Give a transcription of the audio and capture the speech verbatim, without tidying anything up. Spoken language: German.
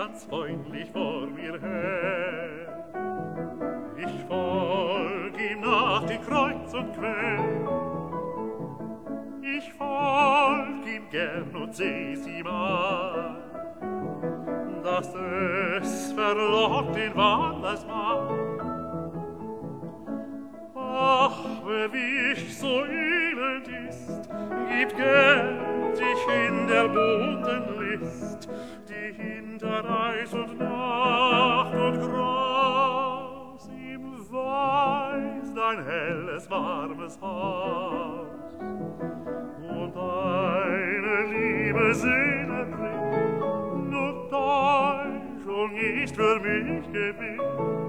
ganz freundlich vor mir her. Ich folg ihm nach die Kreuz und quer. Ich folg ihm gern und seh's ihm an, dass es verlockt den Wandersmann. Ach, wer wie ich so elend ist, gibt gern sich in der bunten List, die hinter Eis und Nacht und Gras ihm weist ein helles, warmes Haus. Und eine liebe Seele bringt, nur Täuschung ist für mich Gewinn.